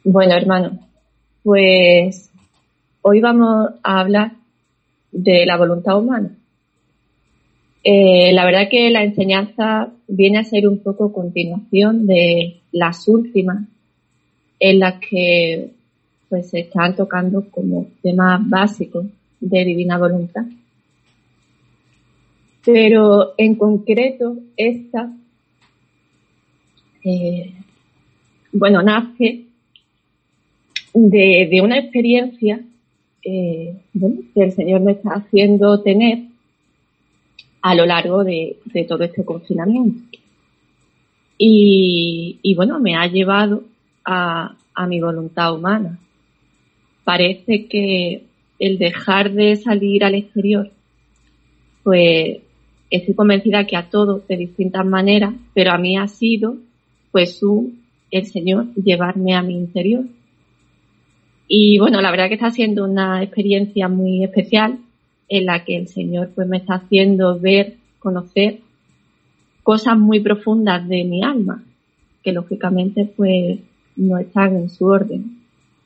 Bueno, hermano, pues hoy vamos a hablar de la voluntad humana. La verdad que la enseñanza viene a ser un poco continuación de las últimas, en las que pues se están tocando como temas básicos de divina voluntad. Pero en concreto esta, nace de una experiencia que el Señor me está haciendo tener a lo largo de todo este confinamiento. Y bueno, me ha llevado a mi voluntad humana. Parece que el dejar de salir al exterior, pues estoy convencida que a todos de distintas maneras, pero a mí ha sido pues el Señor llevarme a mi interior. Y bueno, la verdad que está siendo una experiencia muy especial en la que el Señor pues me está haciendo ver, conocer cosas muy profundas de mi alma, que lógicamente pues no están en su orden.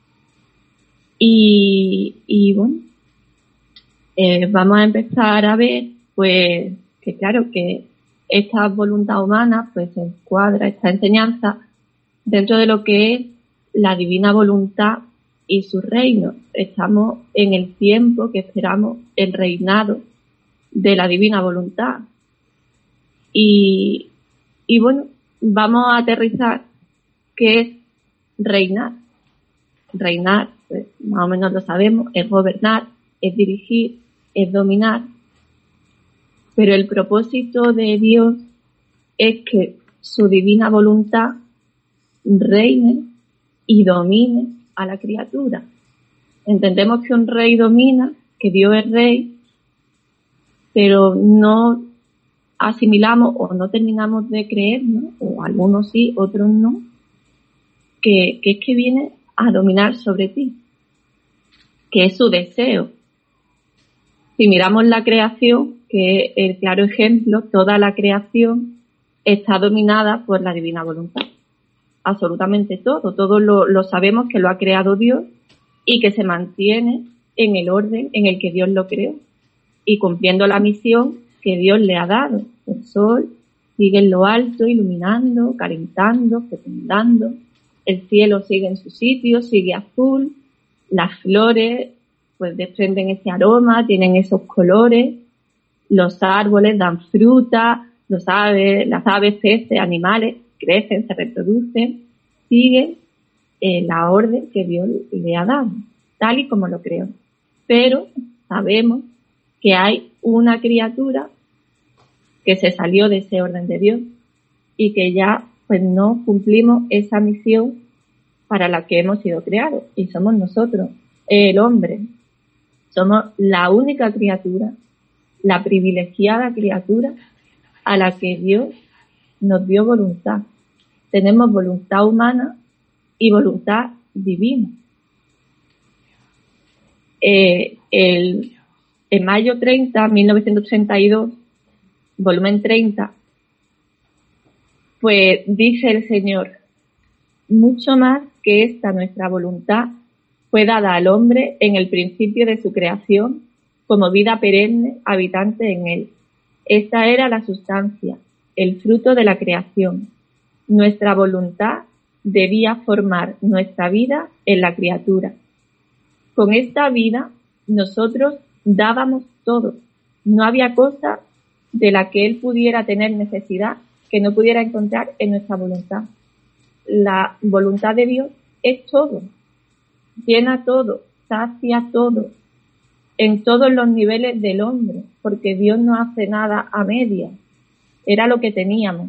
Y bueno, vamos a empezar a ver pues que claro que esta voluntad humana pues se encuadra esta enseñanza dentro de lo que es la divina voluntad y su reino. Estamos en el tiempo que esperamos el reinado de la divina voluntad. Y bueno, vamos a aterrizar qué es reinar. Reinar, pues más o menos lo sabemos, es gobernar, es dirigir, es dominar. Pero el propósito de Dios es que su divina voluntad reine y domine a la criatura. Entendemos que un rey domina, que Dios es rey, pero no asimilamos o no terminamos de creer, ¿no? O algunos sí, otros no, que es que viene a dominar sobre ti, que es su deseo. Si miramos la creación, que es el claro ejemplo, toda la creación está dominada por la divina voluntad. Absolutamente todo lo sabemos que lo ha creado Dios y que se mantiene en el orden en el que Dios lo creó y cumpliendo la misión que Dios le ha dado. El sol sigue en lo alto, iluminando, calentando, fecundando. El cielo sigue en su sitio, sigue azul. Las flores pues desprenden ese aroma, tienen esos colores. Los árboles dan fruta, las aves, peces, animales crecen, se reproducen, siguen la orden que Dios le ha dado, tal y como lo creó. Pero sabemos que hay una criatura que se salió de ese orden de Dios y que ya pues no cumplimos esa misión para la que hemos sido creados, y somos nosotros, el hombre. Somos la única criatura, la privilegiada criatura a la que Dios nos dio voluntad. Tenemos voluntad humana y voluntad divina. En mayo 30, 1932, volumen 30, pues dice el Señor: mucho más que esta nuestra voluntad fue dada al hombre en el principio de su creación como vida perenne habitante en él. Esta era la sustancia, el fruto de la creación. Nuestra voluntad debía formar nuestra vida en la criatura. Con esta vida nosotros dábamos todo. No había cosa de la que Él pudiera tener necesidad que no pudiera encontrar en nuestra voluntad. La voluntad de Dios es todo, llena todo, sacia todo, en todos los niveles del hombre, porque Dios no hace nada a medias, era lo que teníamos.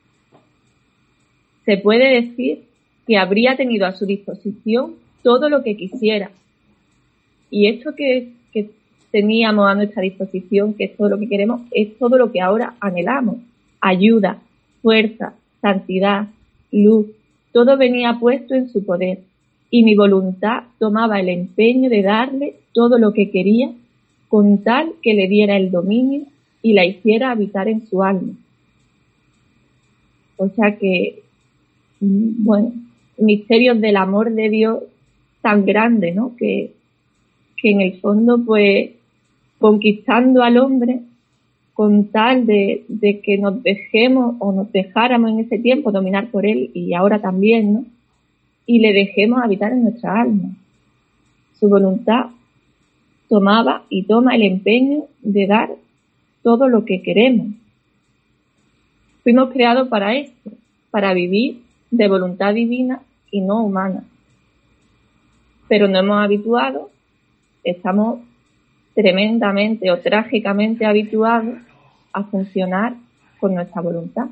Se puede decir que habría tenido a su disposición todo lo que quisiera. Y esto que teníamos a nuestra disposición, que es todo lo que queremos, es todo lo que ahora anhelamos. Ayuda, fuerza, santidad, luz, todo venía puesto en su poder. Y mi voluntad tomaba el empeño de darle todo lo que quería, con tal que le diera el dominio y la hiciera habitar en su alma. O sea que, bueno, misterios del amor de Dios tan grande, ¿no? Que en el fondo, pues, conquistando al hombre con tal de que nos dejemos o nos dejáramos en ese tiempo dominar por él y ahora también, ¿no? Y le dejemos habitar en nuestra alma. Su voluntad tomaba y toma el empeño de dar todo lo que queremos. Fuimos creados para esto, para vivir de voluntad divina y no humana. Pero no hemos habituado, estamos tremendamente o trágicamente habituados a funcionar con nuestra voluntad.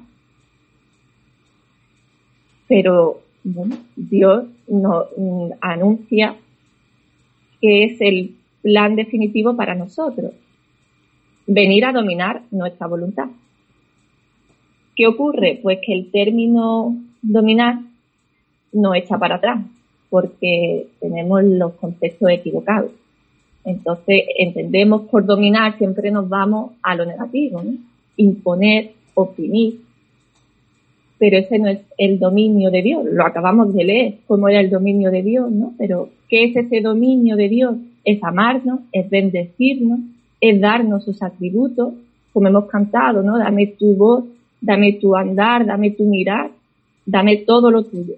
Pero bueno, Dios nos anuncia que es el plan definitivo para nosotros, venir a dominar nuestra voluntad. ¿Qué ocurre? Pues que el término dominar nos echa para atrás, porque tenemos los conceptos equivocados. Entonces, entendemos por dominar, siempre nos vamos a lo negativo, ¿no? Imponer, oprimir. Pero ese no es el dominio de Dios. Lo acabamos de leer, cómo era el dominio de Dios, ¿no? Pero, ¿qué es ese dominio de Dios? Es amarnos, es bendecirnos, es darnos sus atributos, como hemos cantado, ¿no? Dame tu voz, dame tu andar, dame tu mirar, dame todo lo tuyo.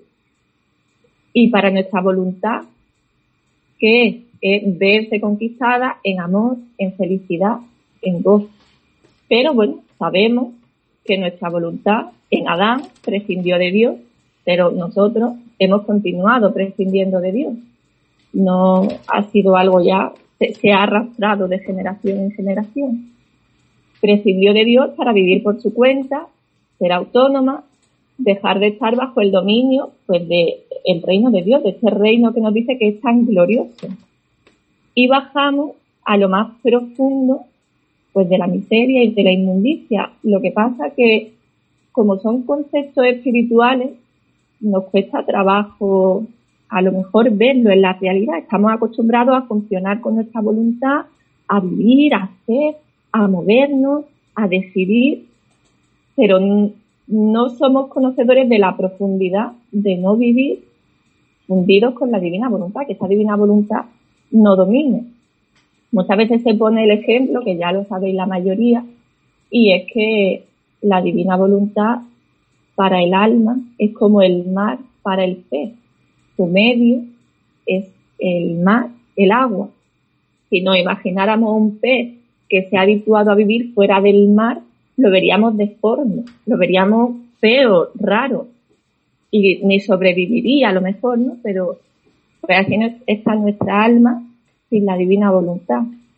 Y para nuestra voluntad, ¿qué es? Es verse conquistada en amor, en felicidad, en gozo. Pero bueno, sabemos que nuestra voluntad en Adán prescindió de Dios, pero nosotros hemos continuado prescindiendo de Dios. No ha sido algo ya, se ha arrastrado de generación en generación. Prescindió de Dios para vivir por su cuenta, ser autónoma, dejar de estar bajo el dominio pues de el reino de Dios, de este reino que nos dice que es tan glorioso. Y bajamos a lo más profundo pues de la miseria y de la inmundicia. Lo que pasa que, como son conceptos espirituales, nos cuesta trabajo a lo mejor verlo en la realidad. Estamos acostumbrados a funcionar con nuestra voluntad, a vivir, a hacer, a movernos, a decidir, pero no somos conocedores de la profundidad de no vivir fundidos con la divina voluntad, que esa divina voluntad no domine. Muchas veces se pone el ejemplo, que ya lo sabéis la mayoría, y es que la divina voluntad para el alma es como el mar para el pez. Su medio es el mar, el agua. Si nos imagináramos un pez que se ha habituado a vivir fuera del mar, lo veríamos deforme, lo veríamos feo, raro, y ni sobreviviría a lo mejor, ¿no? Pero pues así no está nuestra alma sin la divina voluntad.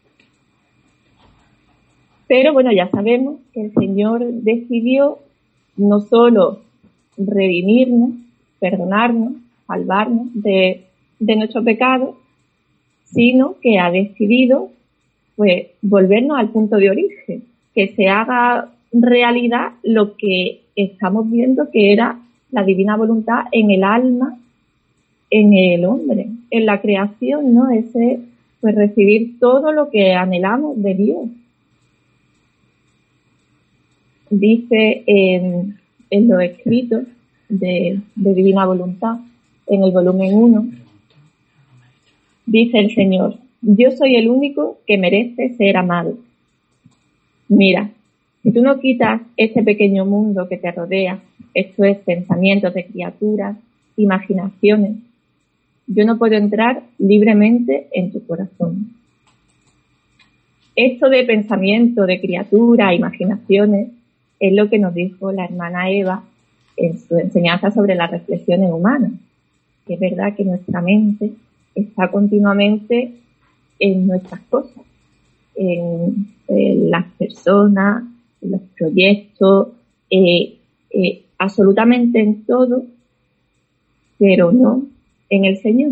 Pero bueno, ya sabemos que el Señor decidió no solo redimirnos, perdonarnos, salvarnos de nuestro pecado, sino que ha decidido pues volvernos al punto de origen, que se haga realidad lo que estamos viendo que era la divina voluntad en el alma, en el hombre, en la creación, ¿no? Ese, pues recibir todo lo que anhelamos de Dios. Dice en los escritos de Divina Voluntad, en el volumen 1, dice el Señor: yo soy el único que merece ser amado. Mira, si tú no quitas este pequeño mundo que te rodea, esto es pensamientos de criaturas, imaginaciones, yo no puedo entrar libremente en tu corazón. Esto de pensamiento de criaturas, imaginaciones, es lo que nos dijo la hermana Eva en su enseñanza sobre las reflexiones humanas. Que es verdad que nuestra mente está continuamente en nuestras cosas, en las personas, en los proyectos, absolutamente en todo, pero no en el Señor.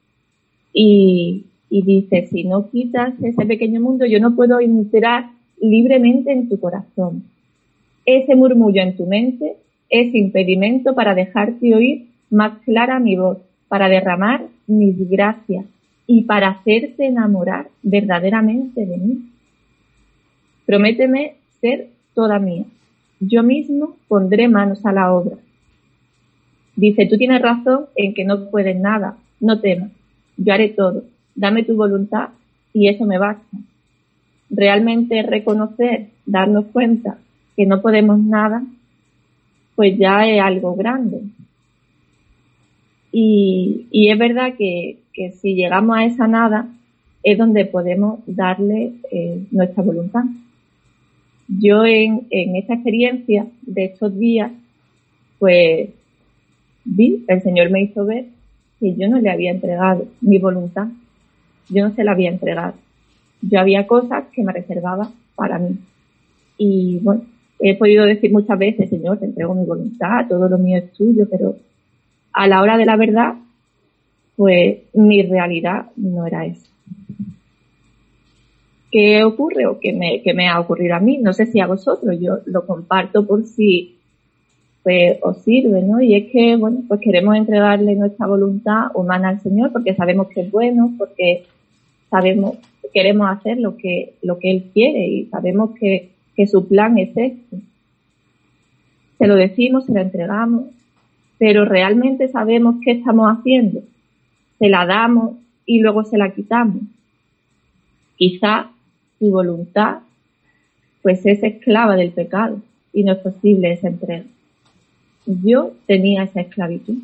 Y dice, si no quitas ese pequeño mundo, yo no puedo entrar libremente en tu corazón. Ese murmullo en tu mente es impedimento para dejarte oír más clara mi voz, para derramar mis gracias y para hacerte enamorar verdaderamente de mí. Prométeme ser toda mía. Yo mismo pondré manos a la obra. Dice, tú tienes razón en que no puedes nada, no temas, yo haré todo, dame tu voluntad y eso me basta. Realmente reconocer, darnos cuenta que no podemos nada, pues ya es algo grande. Y es verdad que si llegamos a esa nada, es donde podemos darle nuestra voluntad. Yo en esta experiencia de estos días, pues el Señor me hizo ver que yo no le había entregado mi voluntad. Yo no se la había entregado. Yo había cosas que me reservaba para mí. Y bueno, he podido decir muchas veces, Señor, te entrego mi voluntad, todo lo mío es tuyo, pero a la hora de la verdad, pues mi realidad no era esa. ¿Qué ocurre o qué me ha ocurrido a mí? No sé si a vosotros, yo lo comparto por si pues os sirve, ¿no? Y es que, bueno, pues queremos entregarle nuestra voluntad humana al Señor porque sabemos que es bueno, porque queremos hacer lo que Él quiere y sabemos que su plan es este. Se lo decimos, se lo entregamos, pero realmente sabemos qué estamos haciendo. Se la damos y luego se la quitamos. Quizá su voluntad pues es esclava del pecado y no es posible esa entrega. Yo tenía esa esclavitud,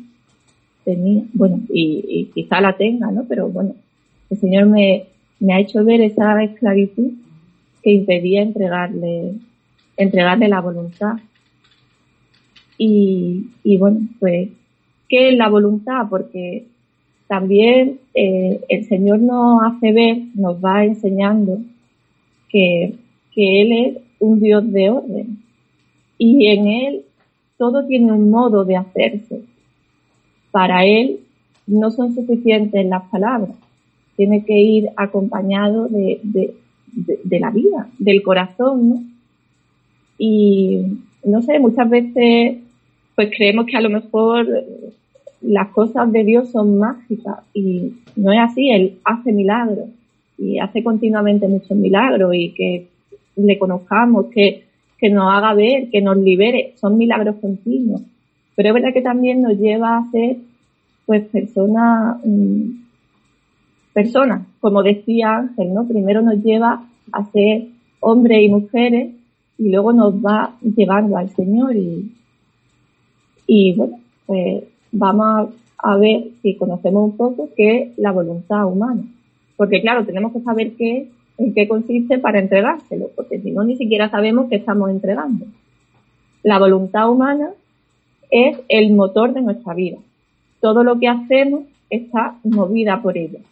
y quizá la tenga, ¿no? Pero bueno, el Señor me ha hecho ver esa esclavitud que impedía entregarle la voluntad. Y bueno, pues, ¿qué es la voluntad? Porque también el Señor nos hace ver, nos va enseñando que Él es un Dios de orden y en Él todo tiene un modo de hacerse. Para Él no son suficientes las palabras, tiene que ir acompañado de la vida, del corazón, ¿no? Y no sé, muchas veces pues creemos que a lo mejor las cosas de Dios son mágicas y no es así. Él hace milagros y hace continuamente muchos milagros y que le conozcamos, que nos haga ver, que nos libere, son milagros continuos. Pero es verdad que también nos lleva a ser pues personas, como decía Ángel, ¿no? Primero nos lleva a ser hombres y mujeres y luego nos va llevando al Señor y bueno, pues vamos a ver si conocemos un poco qué es la voluntad humana. Porque claro, tenemos que saber en qué consiste para entregárselo, porque si no, ni siquiera sabemos qué estamos entregando. La voluntad humana es el motor de nuestra vida. Todo lo que hacemos está movida por ella.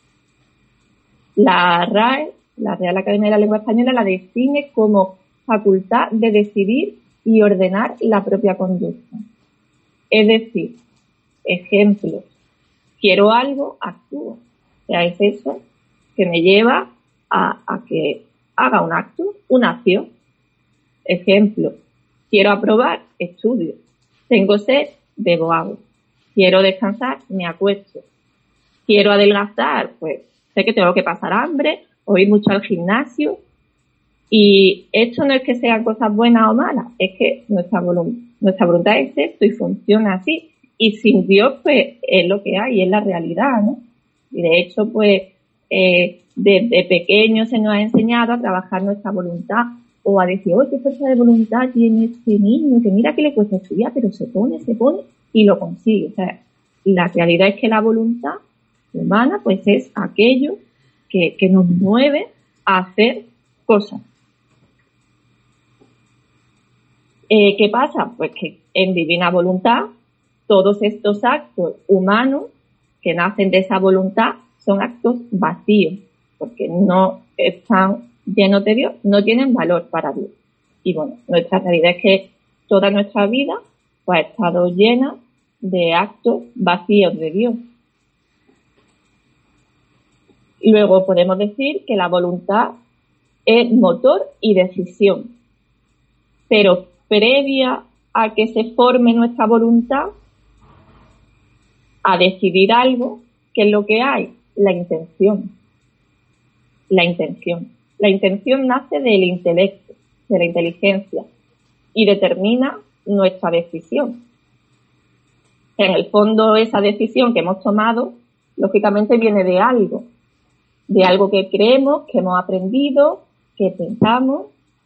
La RAE, la Real Academia de la Lengua Española, la define como facultad de decidir y ordenar la propia conducta. Es decir, ejemplos, quiero algo, actúo. O sea, es eso que me lleva a que haga un acto, una acción. Ejemplo, quiero aprobar, estudio. Tengo sed, bebo agua. Quiero descansar, me acuesto. Quiero adelgazar, pues sé que tengo que pasar hambre o ir mucho al gimnasio. Y esto no es que sean cosas buenas o malas, es que nuestra voluntad es esto y funciona así. Y sin Dios, pues, es lo que hay, es la realidad, ¿no? Y de hecho, pues, desde pequeño se nos ha enseñado a trabajar nuestra voluntad o a decir, oye, qué fuerza de voluntad tiene este niño, que mira que le cuesta estudiar, pero se pone y lo consigue. O sea, la realidad es que la voluntad humana, pues, es aquello que nos mueve a hacer cosas. ¿Qué pasa? Pues que en divina voluntad todos estos actos humanos que nacen de esa voluntad son actos vacíos, porque no están llenos de Dios, no tienen valor para Dios. Y bueno, nuestra realidad es que toda nuestra vida pues, ha estado llena de actos vacíos de Dios. Y luego podemos decir que la voluntad es motor y decisión, pero previa a que se forme nuestra voluntad a decidir algo, ¿qué es lo que hay? La intención. La intención nace del intelecto, de la inteligencia, y determina nuestra decisión. que en el fondo esa decisión que hemos tomado, lógicamente viene de algo que creemos, que hemos aprendido, que pensamos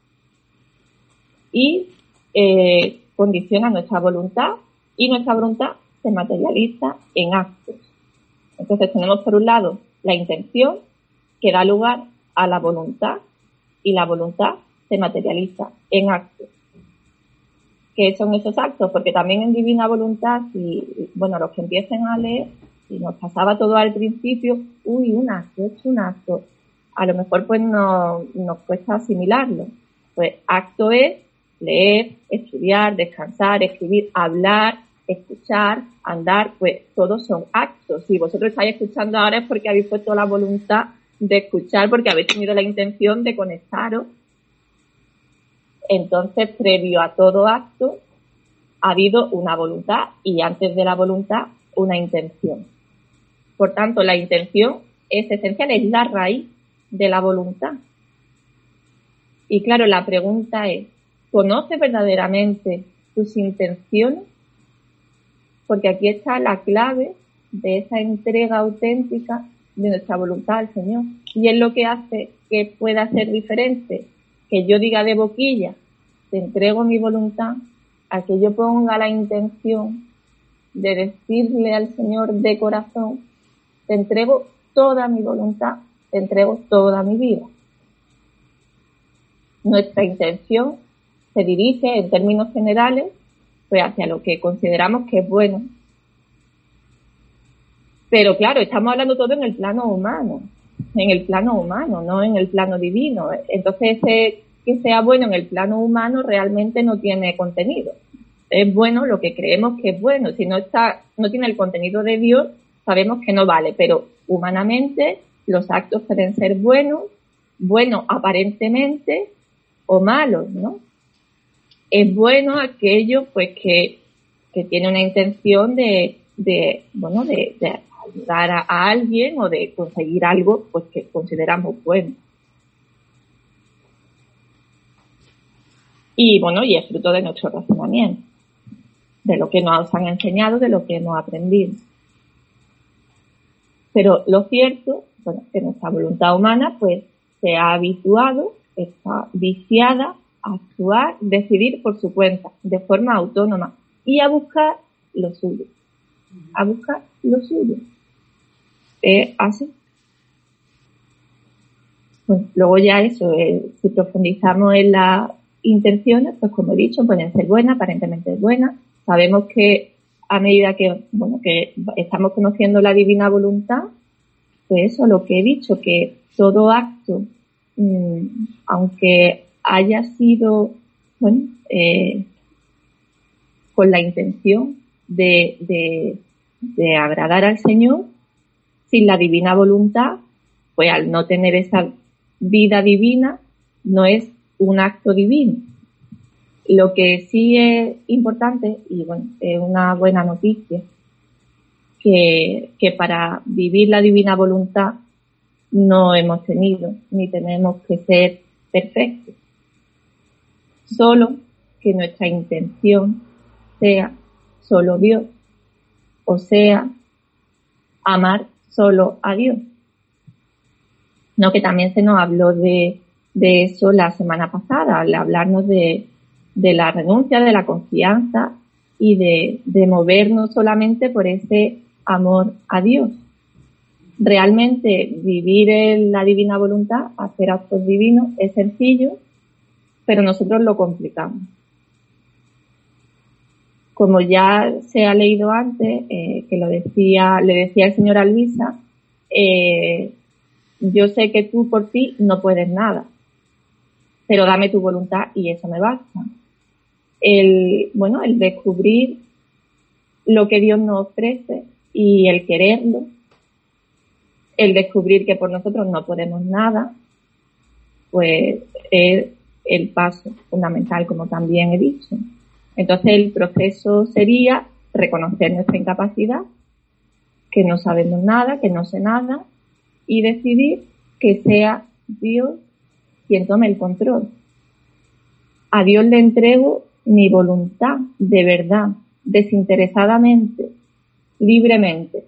y condiciona nuestra voluntad, y nuestra voluntad se materializa en actos. Entonces tenemos por un lado la intención, que da lugar a la voluntad, y la voluntad se materializa en actos. ¿Qué son esos actos? Porque también en Divina Voluntad, los que empiecen a leer, si nos pasaba todo al principio, un acto, es un acto. A lo mejor pues nos cuesta asimilarlo. Pues acto es leer, estudiar, descansar, escribir, hablar, escuchar, andar, pues todos son actos. Si vosotros estáis escuchando ahora es porque habéis puesto la voluntad de escuchar, porque habéis tenido la intención de conectaros. Entonces, previo a todo acto, ha habido una voluntad, y antes de la voluntad, una intención. Por tanto, la intención es esencial, es la raíz de la voluntad. Y claro, la pregunta es, ¿conoces verdaderamente tus intenciones? Porque aquí está la clave de esa entrega auténtica de nuestra voluntad al Señor. Y es lo que hace que pueda ser diferente que yo diga de boquilla, te entrego mi voluntad, a que yo ponga la intención de decirle al Señor de corazón, te entrego toda mi voluntad, te entrego toda mi vida. Nuestra intención se dirige, en términos generales, pues hacia lo que consideramos que es bueno. Pero claro, estamos hablando todo en el plano humano, no en el plano divino. Entonces, que sea bueno en el plano humano realmente no tiene contenido. Es bueno lo que creemos que es bueno. Si no tiene el contenido de Dios, sabemos que no vale. Pero humanamente los actos pueden ser buenos aparentemente, o malos, ¿no? Es bueno aquello pues que tiene una intención de ayudar a alguien o de conseguir algo pues que consideramos bueno. Y y es fruto de nuestro razonamiento, de lo que nos han enseñado, de lo que hemos aprendido. Pero lo cierto, que nuestra voluntad humana pues se ha habituado, está viciada a actuar, decidir por su cuenta, de forma autónoma, y a buscar lo suyo. Así. Luego ya eso, si profundizamos en las intenciones, pues como he dicho, pueden ser buenas, aparentemente buenas. Sabemos que a medida que estamos conociendo la divina voluntad, pues eso, lo que he dicho, que todo acto, aunque haya sido, con la intención de agradar al Señor, sin la divina voluntad, pues al no tener esa vida divina, no es un acto divino. Lo que sí es importante, y es una buena noticia, que para vivir la divina voluntad no hemos tenido, ni tenemos que ser perfectos. Solo que nuestra intención sea solo Dios, o sea, amar solo a Dios. No, que también se nos habló de eso la semana pasada, al hablarnos de la renuncia, de la confianza y de movernos solamente por ese amor a Dios. Realmente vivir en la divina voluntad, hacer actos divinos, es sencillo, pero nosotros lo complicamos. Como ya se ha leído antes, que le decía el Señor a Luisa, yo sé que tú por ti no puedes nada, pero dame tu voluntad y eso me basta. El descubrir lo que Dios nos ofrece y el quererlo, el descubrir que por nosotros no podemos nada, pues es el paso fundamental, como también he dicho. Entonces el proceso sería reconocer nuestra incapacidad, que no sabemos nada, que no sé nada, y decidir que sea Dios quien tome el control. A Dios le entrego mi voluntad, de verdad, desinteresadamente, libremente.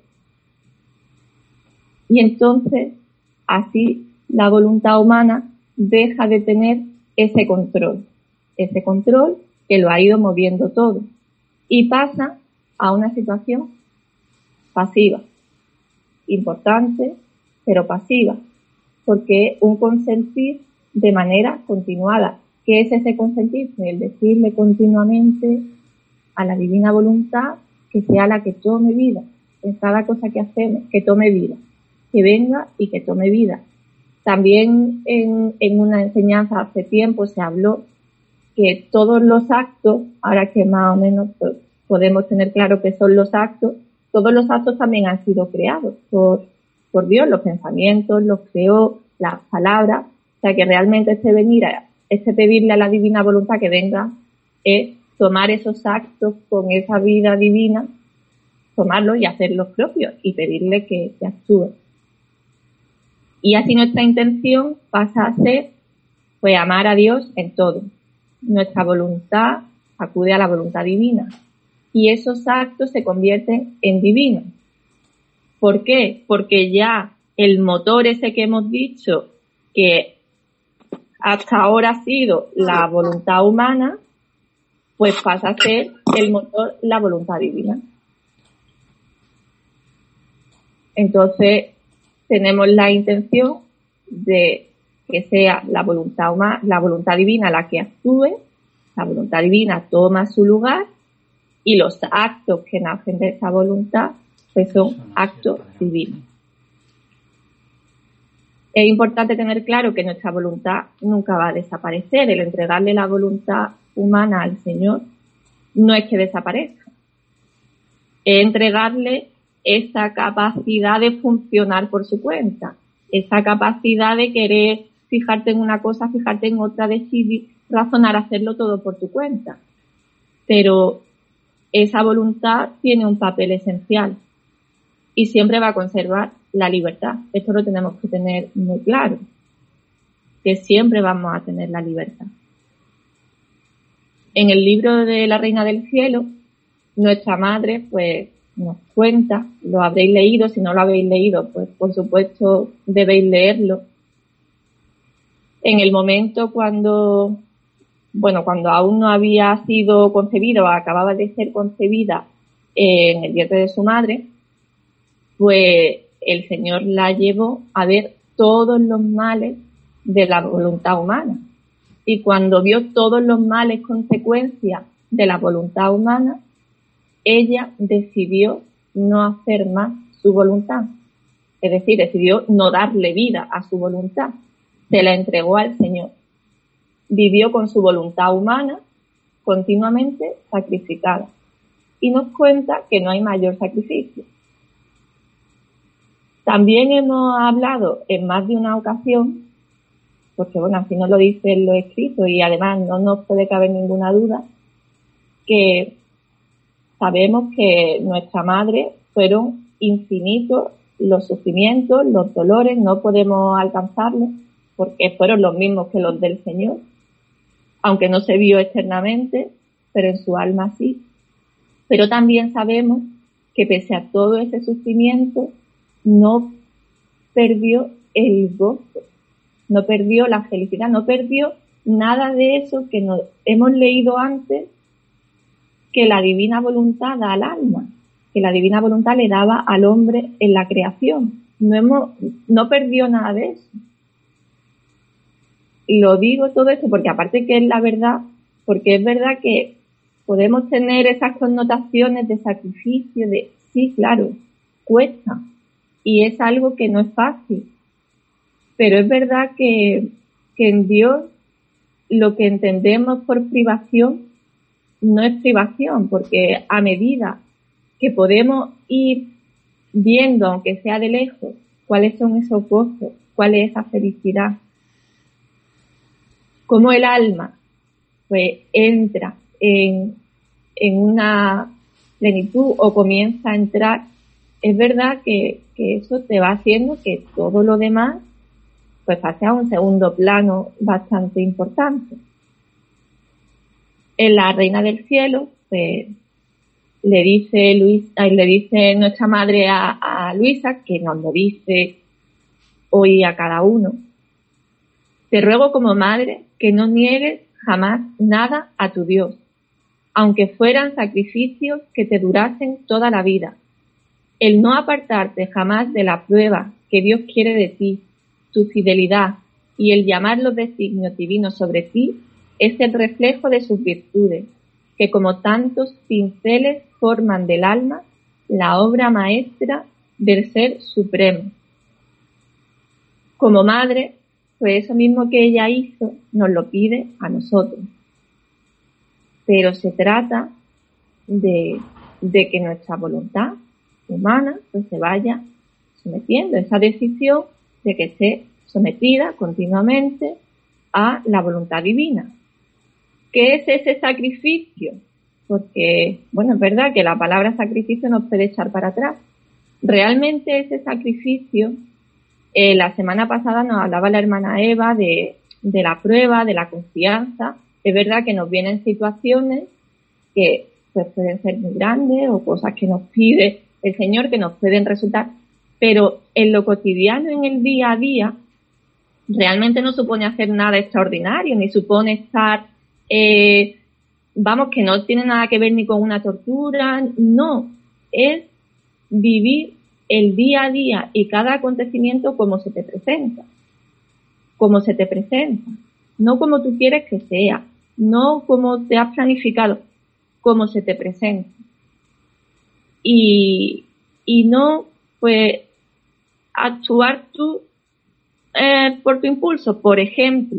Y entonces, así, la voluntad humana deja de tener ese control que lo ha ido moviendo todo, y pasa a una situación pasiva, importante, pero pasiva, porque es un consentir de manera continuada. ¿Qué es ese consentir? El decirle continuamente a la divina voluntad que sea la que tome vida en cada cosa que hacemos, que tome vida, que venga y que tome vida. También en una enseñanza hace tiempo se habló que todos los actos, ahora que más o menos podemos tener claro qué son los actos, todos los actos también han sido creados por Dios, los pensamientos, los creó, las palabras. O sea que realmente este pedirle a la divina voluntad que venga es tomar esos actos con esa vida divina, tomarlos y hacerlos propios y pedirle que actúe. Y así nuestra intención pasa a ser, pues, amar a Dios en todo. Nuestra voluntad acude a la voluntad divina y esos actos se convierten en divinos. ¿Por qué? Porque ya el motor ese que hemos dicho, que hasta ahora ha sido la voluntad humana, pues pasa a ser el motor la voluntad divina. Entonces, tenemos la intención de que sea la voluntad humana, la voluntad divina la que actúe, la voluntad divina toma su lugar y los actos que nacen de esa voluntad pues son actos divinos. Es importante tener claro que nuestra voluntad nunca va a desaparecer. El entregarle la voluntad humana al Señor no es que desaparezca. Es entregarle esa capacidad de funcionar por su cuenta, esa capacidad de querer fijarte en una cosa, fijarte en otra, decidir, razonar, hacerlo todo por tu cuenta. Pero esa voluntad tiene un papel esencial y siempre va a conservar la libertad. Esto lo tenemos que tener muy claro, que siempre vamos a tener la libertad. En el libro de la Reina del Cielo, nuestra madre, pues, nos cuenta, lo habréis leído, si no lo habéis leído, pues por supuesto debéis leerlo. En el momento cuando aún no había sido concebida o acababa de ser concebida en el vientre de su madre, pues el Señor la llevó a ver todos los males de la voluntad humana. Y cuando vio todos los males consecuencias de la voluntad humana, ella decidió no hacer más su voluntad. Es decir, decidió no darle vida a su voluntad. Se la entregó al Señor. Vivió con su voluntad humana continuamente sacrificada. Y nos cuenta que no hay mayor sacrificio. También hemos hablado en más de una ocasión, porque bueno, así nos lo dice en lo escrito y además no nos puede caber ninguna duda, que sabemos que nuestra madre fueron infinitos los sufrimientos, los dolores, no podemos alcanzarlos porque fueron los mismos que los del Señor, aunque no se vio externamente, pero en su alma sí. Pero también sabemos que pese a todo ese sufrimiento, no perdió el gozo, no perdió la felicidad, no perdió nada de eso que nos hemos leído antes, que la divina voluntad da al alma, que la divina voluntad le daba al hombre en la creación. No perdió nada de eso. Y lo digo todo esto porque aparte que es la verdad, porque es verdad que podemos tener esas connotaciones de sacrificio, de sí, claro, cuesta, y es algo que no es fácil. Pero es verdad que en Dios lo que entendemos por privación no es privación, porque a medida que podemos ir viendo, aunque sea de lejos, cuáles son esos gozos, cuál es esa felicidad, cómo el alma pues entra en una plenitud o comienza a entrar, es verdad que eso te va haciendo que todo lo demás pues pase a un segundo plano bastante importante. En la Reina del Cielo, pues le dice nuestra madre a Luisa, que nos lo dice hoy a cada uno: te ruego como madre que no niegues jamás nada a tu Dios, aunque fueran sacrificios que te durasen toda la vida. El no apartarte jamás de la prueba que Dios quiere de ti, tu fidelidad y el llamar los designios divinos sobre ti es el reflejo de sus virtudes, que como tantos pinceles forman del alma la obra maestra del Ser Supremo. Como madre, pues eso mismo que ella hizo nos lo pide a nosotros. Pero se trata de que nuestra voluntad humana pues se vaya sometiendo, esa decisión de que esté sometida continuamente a la voluntad divina. ¿Qué es ese sacrificio? Porque, bueno, es verdad que la palabra sacrificio nos puede echar para atrás. Realmente ese sacrificio, la semana pasada nos hablaba la hermana Eva de la prueba, de la confianza. Es verdad que nos vienen situaciones que pues pueden ser muy grandes o cosas que nos pide el Señor que nos pueden resultar, pero en lo cotidiano, en el día a día, realmente no supone hacer nada extraordinario, ni supone estar, que no tiene nada que ver ni con una tortura, no, es vivir el día a día y cada acontecimiento como se te presenta, no como tú quieres que sea, no como te has planificado, como se te presenta. Y no, pues, actuar tú por tu impulso. Por ejemplo,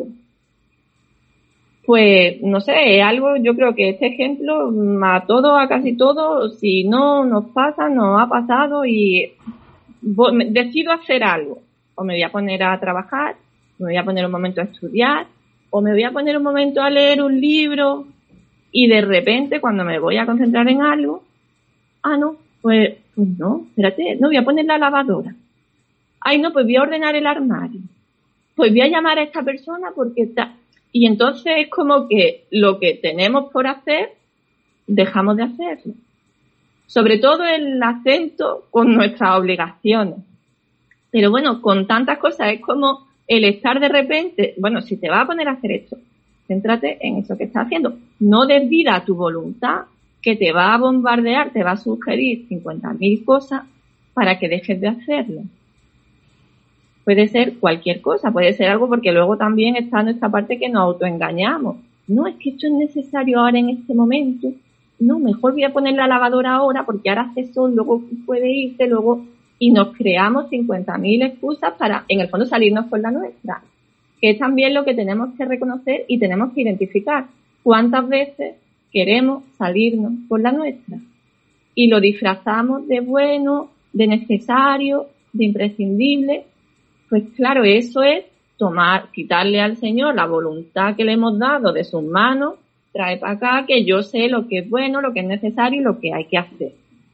pues, no sé, algo, yo creo que este ejemplo a casi todo, si no nos pasa, nos ha pasado y decido hacer algo. O me voy a poner a trabajar, me voy a poner un momento a estudiar, o me voy a poner un momento a leer un libro y de repente cuando me voy a concentrar en algo, pues no, espérate, no voy a poner la lavadora. No, pues voy a ordenar el armario. Pues voy a llamar a esta persona porque está... Y entonces es como que lo que tenemos por hacer, dejamos de hacerlo. Sobre todo el acento con nuestras obligaciones. Pero bueno, con tantas cosas es como el estar de repente, bueno, si te vas a poner a hacer esto, céntrate en eso que estás haciendo. No desvida tu voluntad, que te va a bombardear, te va a sugerir 50.000 cosas para que dejes de hacerlo. Puede ser cualquier cosa, puede ser algo porque luego también está nuestra parte que nos autoengañamos. No, es que esto es necesario ahora en este momento. No, mejor voy a poner la lavadora ahora porque ahora hace sol, luego puede irse, luego... Y nos creamos 50.000 excusas para, en el fondo, salirnos con la nuestra. Que es también lo que tenemos que reconocer y tenemos que identificar. ¿Cuántas veces queremos salirnos con la nuestra? Y lo disfrazamos de bueno, de necesario, de imprescindible. Pues claro, eso es quitarle al Señor la voluntad que le hemos dado de sus manos, trae para acá que yo sé lo que es bueno, lo que es necesario y lo que hay que hacer.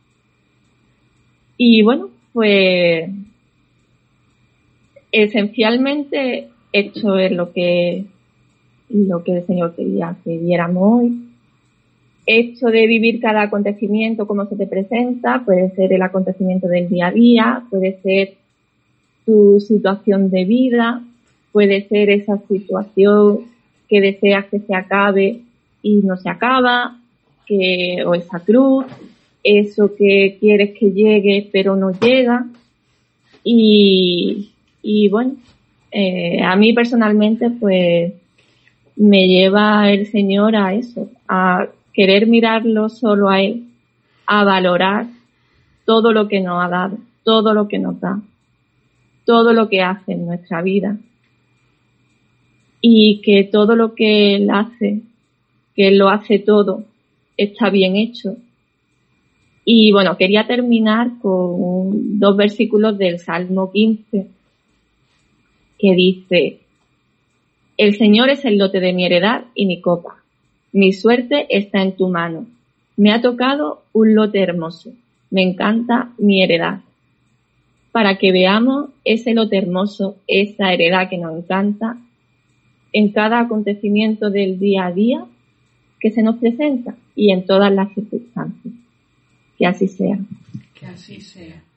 Y bueno, pues esencialmente esto es lo que el Señor quería que viéramos hoy. Esto de vivir cada acontecimiento como se te presenta, puede ser el acontecimiento del día a día, puede ser tu situación de vida, puede ser esa situación que deseas que se acabe y no se acaba, o esa cruz, eso que quieres que llegue pero no llega. Y bueno, a mí personalmente pues me lleva el Señor a eso, a querer mirarlo solo a Él, a valorar todo lo que nos ha dado, todo lo que nos da, todo lo que hace en nuestra vida y que todo lo que Él hace, que Él lo hace todo, está bien hecho. Y bueno, quería terminar con 2 versículos del Salmo 15 que dice: el Señor es el lote de mi heredad y mi copa. Mi suerte está en tu mano. Me ha tocado un lote hermoso. Me encanta mi heredad. Para que veamos ese lote hermoso, esa heredad que nos encanta, en cada acontecimiento del día a día que se nos presenta y en todas las circunstancias. Que así sea. Que así sea.